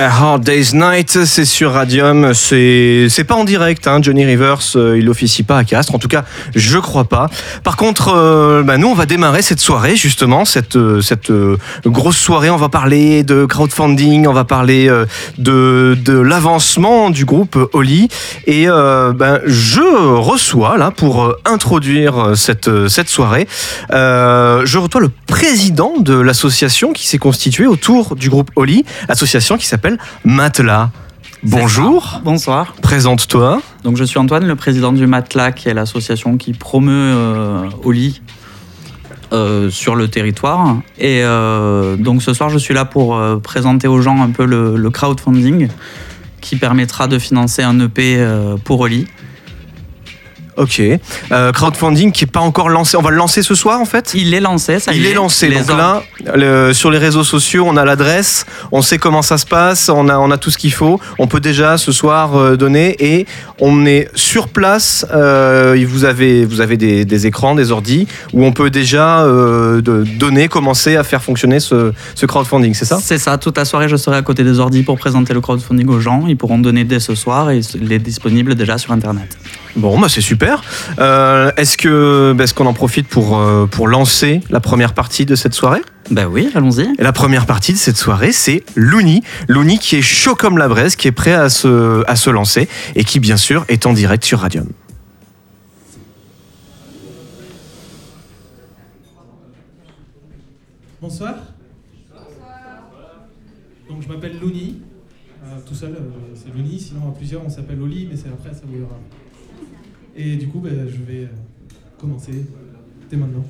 Hard Day's Night, c'est sur Radium, c'est pas en direct, hein. Johnny Rivers, il officie pas à Castres, en tout cas, je crois pas. Par contre, nous, on va démarrer cette soirée, justement, cette grosse soirée. On va parler de crowdfunding, on va parler de l'avancement du groupe Oli. Et je reçois, là, pour introduire cette soirée, je reçois le président de l'association qui s'est constituée autour du groupe Oli, association qui s'appelle Matelas. Bonjour. Bonsoir. Présente-toi. Donc je suis Antoine, le président du Matelas, qui est l'association qui promeut Oli sur le territoire. Et donc ce soir, je suis là pour présenter aux gens un peu le crowdfunding qui permettra de financer un EP pour Oli. Ok. Crowdfunding qui n'est pas encore lancé. On va le lancer ce soir en fait ? Il est lancé, ça y est. Il est lancé. Donc là, sur les réseaux sociaux, on a l'adresse, on sait comment ça se passe, on a tout ce qu'il faut. On peut déjà ce soir donner et on est sur place. Vous avez des écrans, des ordis où on peut déjà donner, commencer à faire fonctionner ce crowdfunding, c'est ça ? C'est ça. Toute la soirée, je serai à côté des ordis pour présenter le crowdfunding aux gens. Ils pourront donner dès ce soir et il est disponible déjà sur Internet. Bon, c'est super. Est-ce qu'on en profite pour lancer la première partie de cette soirée ? Ben oui, allons-y. Et la première partie de cette soirée, c'est Loony. Loony qui est chaud comme la braise, qui est prêt à se lancer et qui, bien sûr, est en direct sur Radium. Bonsoir. Donc je m'appelle Loony. Tout seul, c'est Loony. Sinon, à plusieurs, on s'appelle Oli, mais c'est après, ça vous verra. Et du coup, je vais commencer dès maintenant.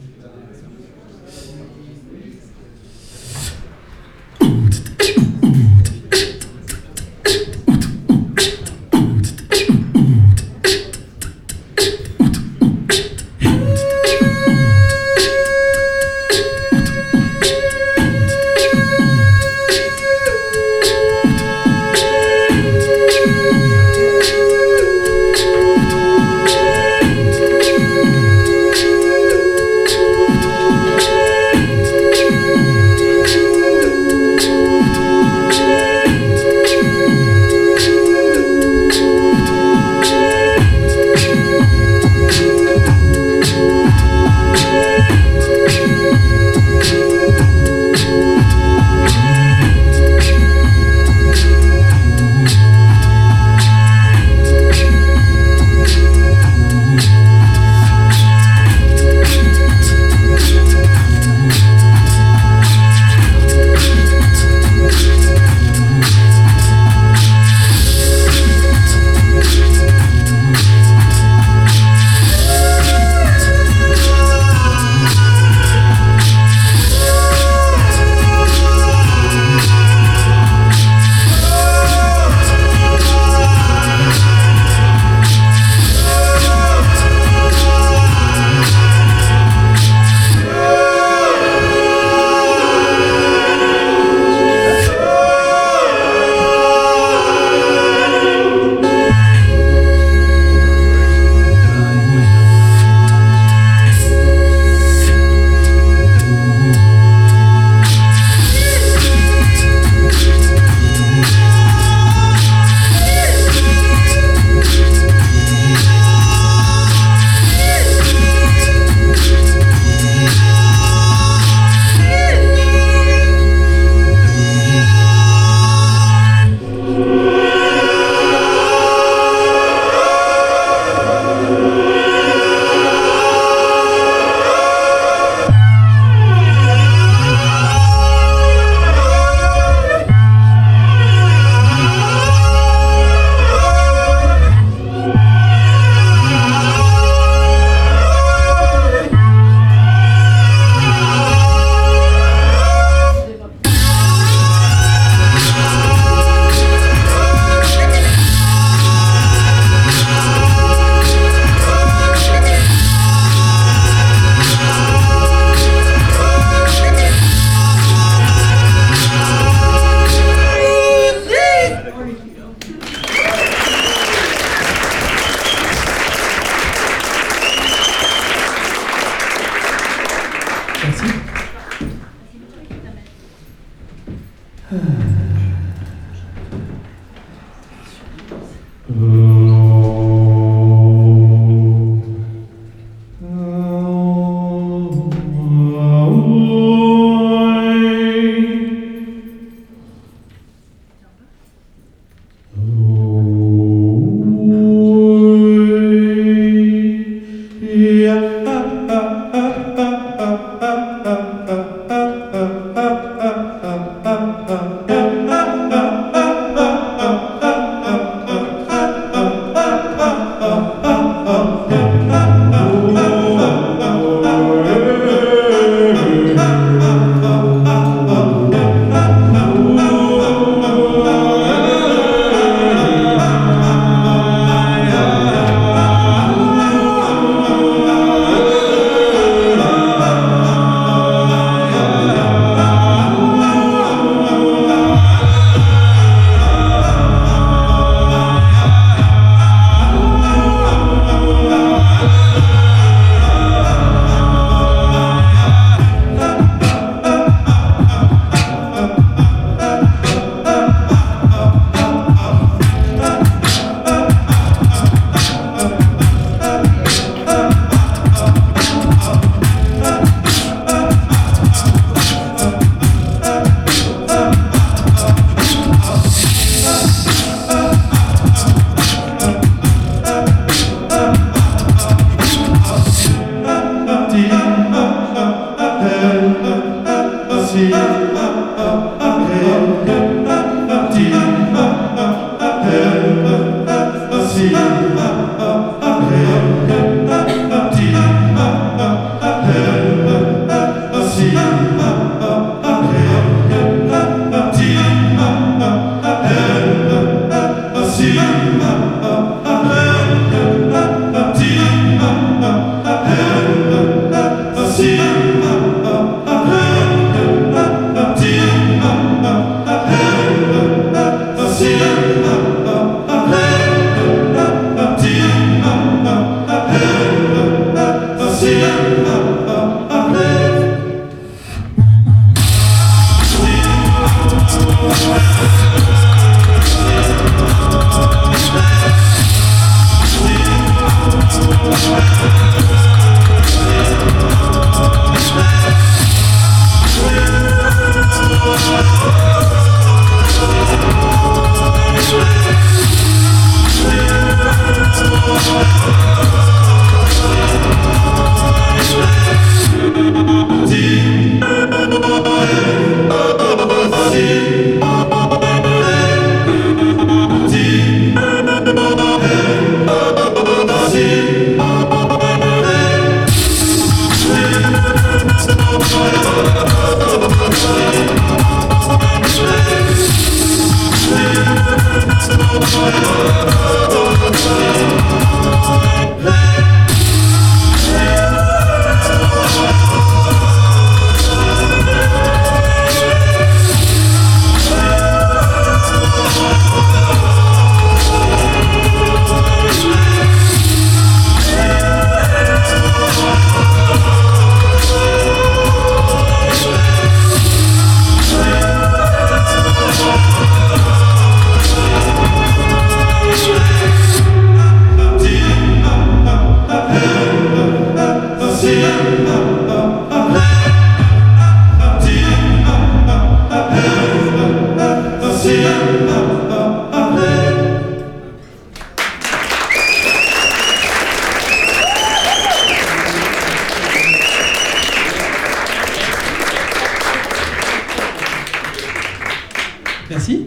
Merci.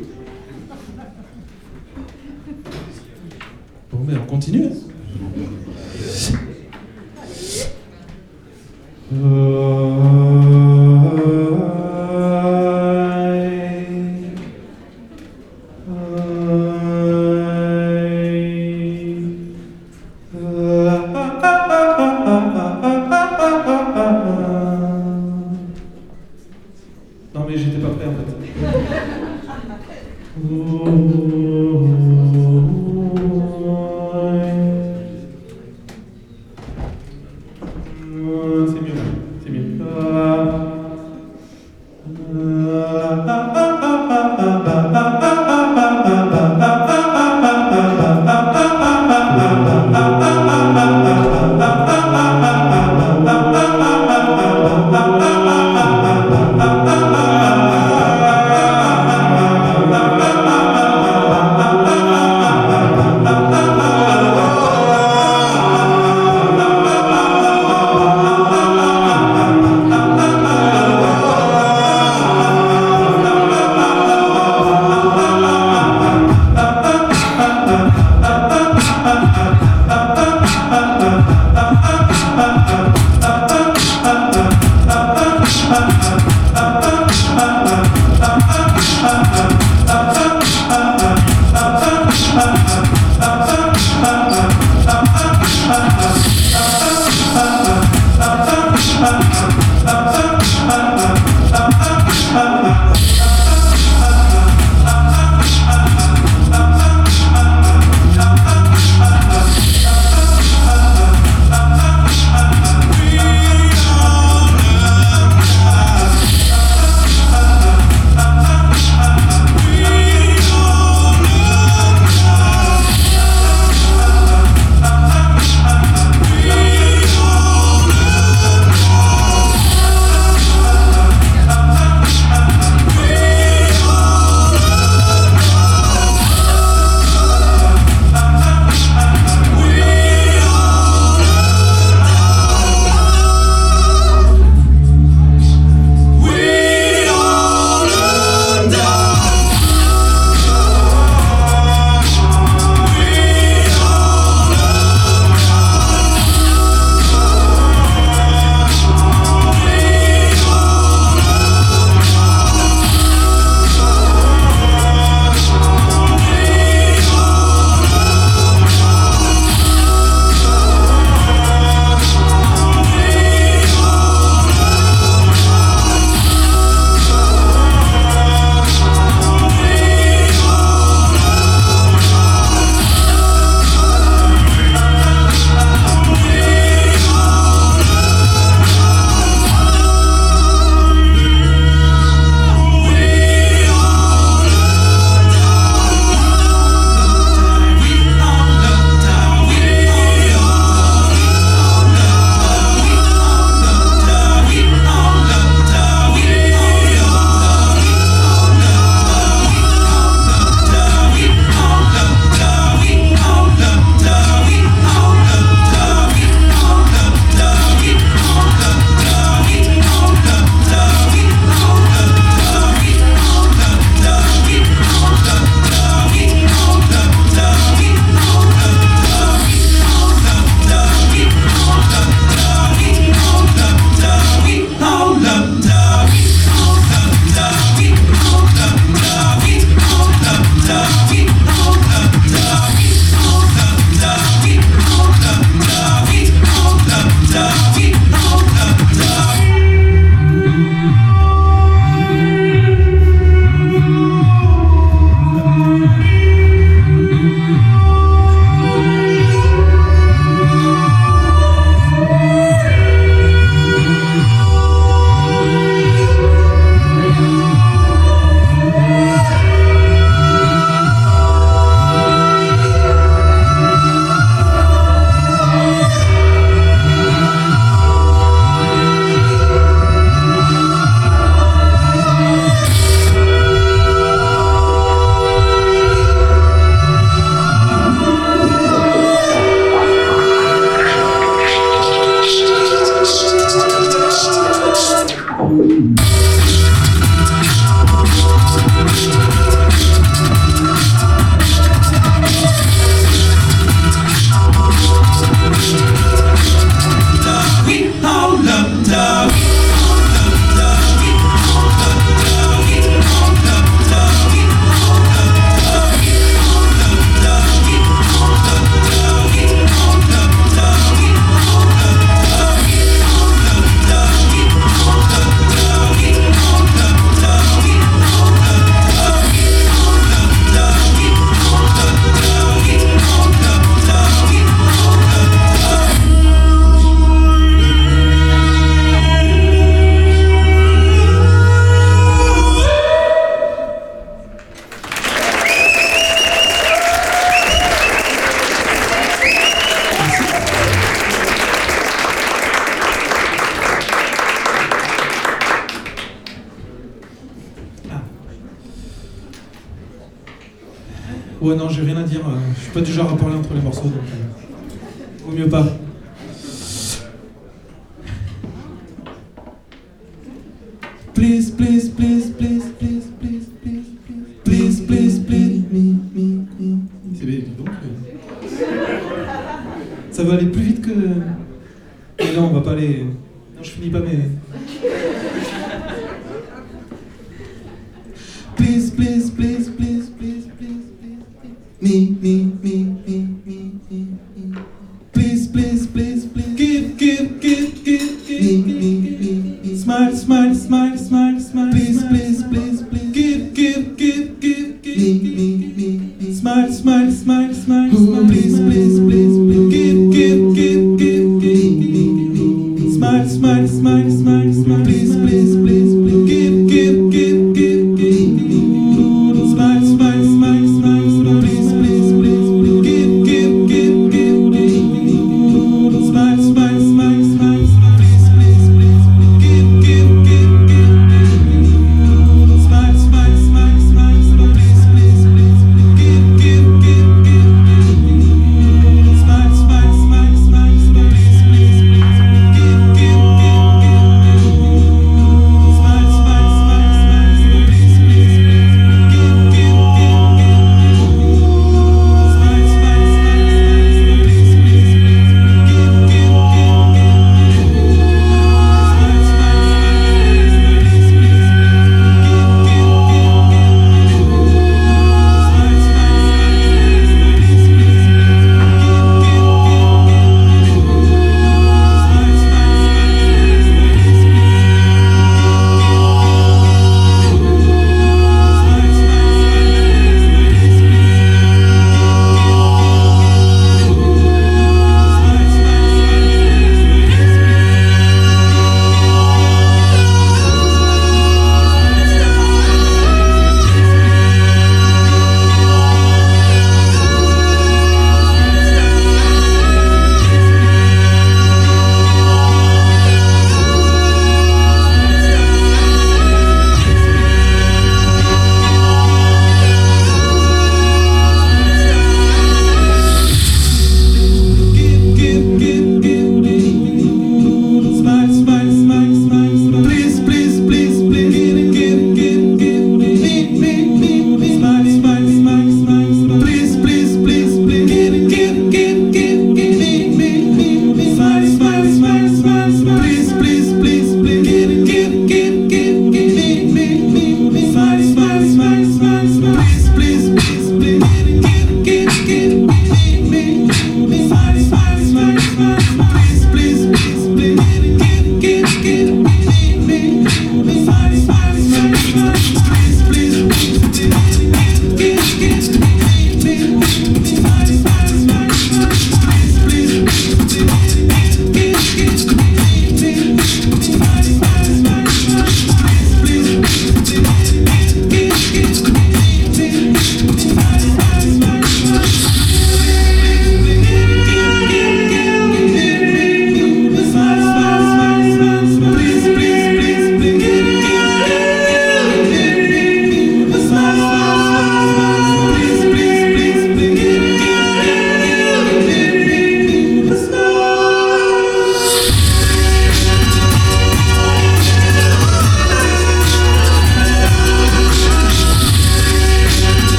Bon, mais on continue. Non mais j'étais pas prêt en fait. C'est mieux, c'est mieux. Ouais, non, j'ai rien à dire. Je suis pas du genre à parler entre les morceaux, donc vaut mieux pas. Please, please, please, please, please, please, please, please, please, please, me. C'est bien, dis donc. Ça va aller plus vite que. Mais non, on va pas aller. Non, je finis pas mes. Please, please, please, please, please, please, me. Please, please, please, please. Give, me. Smile, smile, smile, smile, smile. Please, please, please, please. Give, me. Smile, smile, smile, smile, smile. Please, please, please, please. Give, me. Smile, smile, smile, smile, smile. Please, please, please, please. Give, me. Smile, smile, smile, smile, smile. Please, please, please.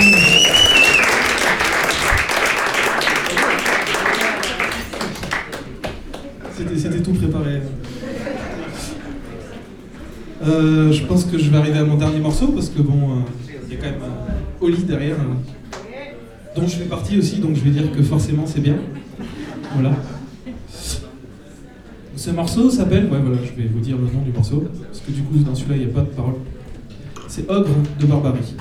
C'était tout préparé. Je pense que je vais arriver à mon dernier morceau parce que bon, il y a quand même Oli derrière, dont je fais partie aussi, donc je vais dire que forcément c'est bien. Voilà. Ce morceau s'appelle, ouais voilà, je vais vous dire le nom du morceau, parce que du coup dans celui-là il n'y a pas de parole. C'est Ogre de Barbarie.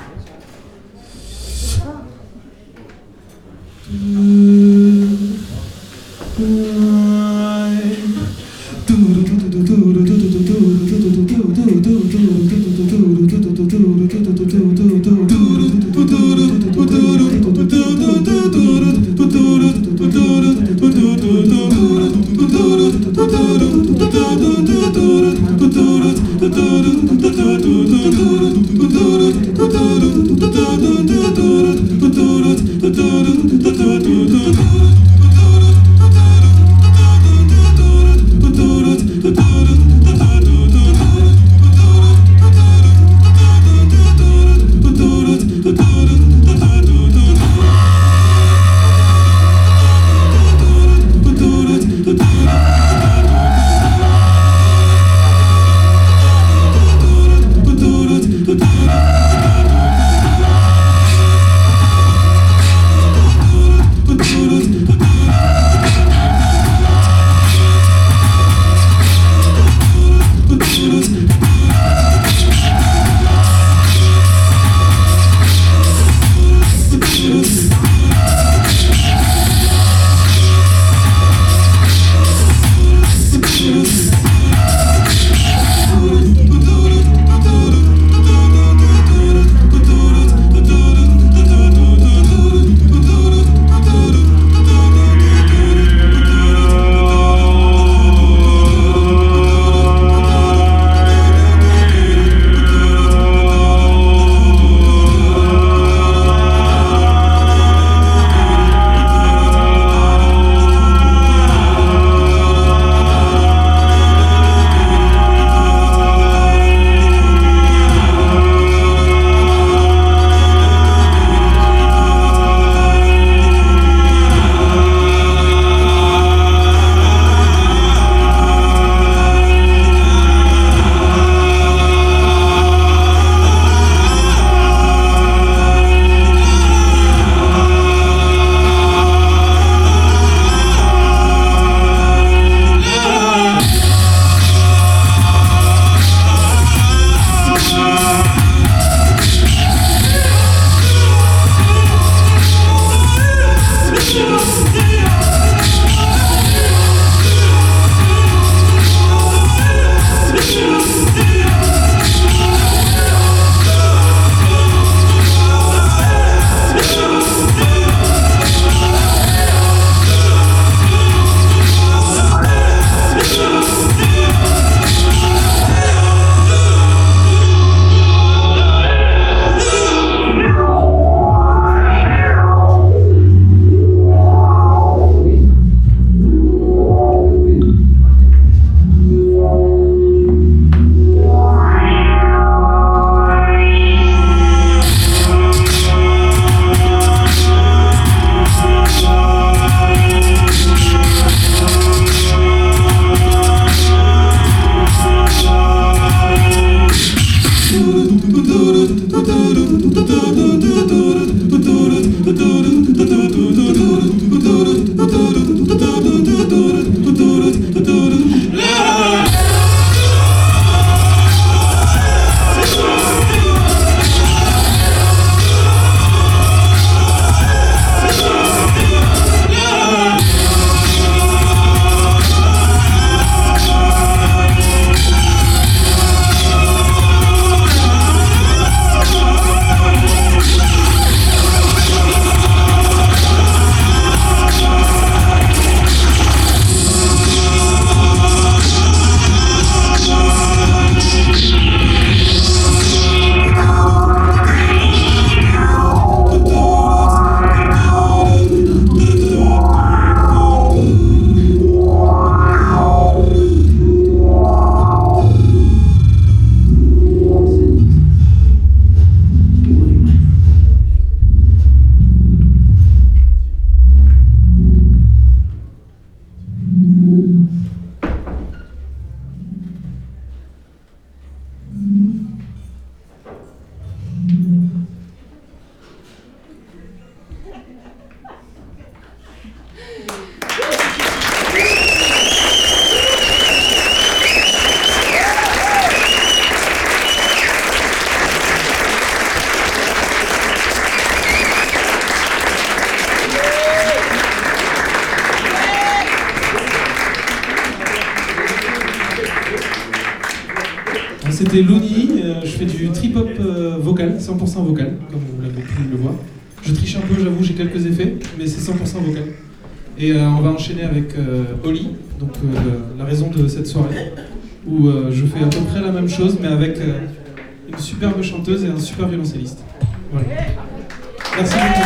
C'était Looney, je fais du trip-hop vocal, 100% vocal, comme vous l'avez pu le voir. Je triche un peu, j'avoue, j'ai quelques effets, mais c'est 100% vocal. Et on va enchaîner avec Oli, donc la raison de cette soirée, où je fais à peu près la même chose, mais avec une superbe chanteuse et un super violoncelliste. Voilà. Merci beaucoup.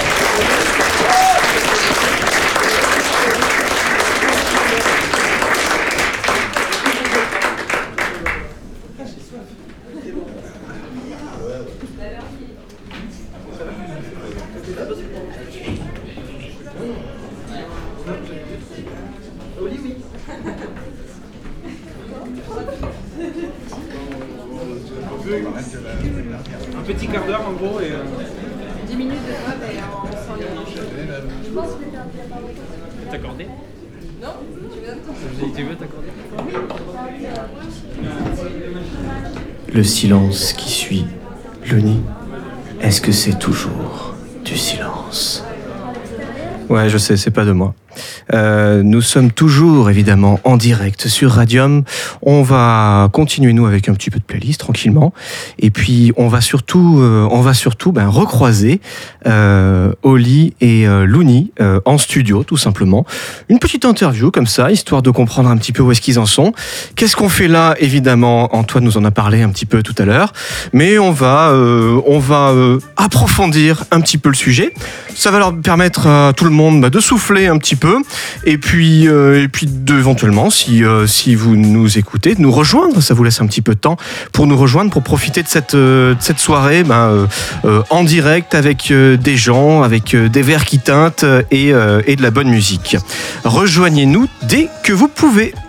Un petit quart d'heure en gros et 10 minutes de quoi on s'en est. t'accorder. Non, tu veux t'accorder. Le silence qui suit le nid, est-ce que c'est toujours du silence? Ouais, je sais, c'est pas de moi. Nous sommes toujours évidemment en direct sur Radium. On va continuer nous avec un petit peu de playlist tranquillement, et puis on va surtout recroiser Oli et Looney en studio tout simplement. Une petite interview comme ça, histoire de comprendre un petit peu où est-ce qu'ils en sont. Qu'est-ce qu'on fait là? Évidemment, Antoine nous en a parlé un petit peu tout à l'heure, mais on va approfondir un petit peu le sujet. Ça va leur permettre à tout le monde de souffler un petit peu, et puis éventuellement, si vous nous écoutez, de nous rejoindre. Ça vous laisse un petit peu de temps pour nous rejoindre, pour profiter de cette soirée en direct avec des gens, avec des verres qui teintent et de la bonne musique. Rejoignez-nous dès que vous pouvez.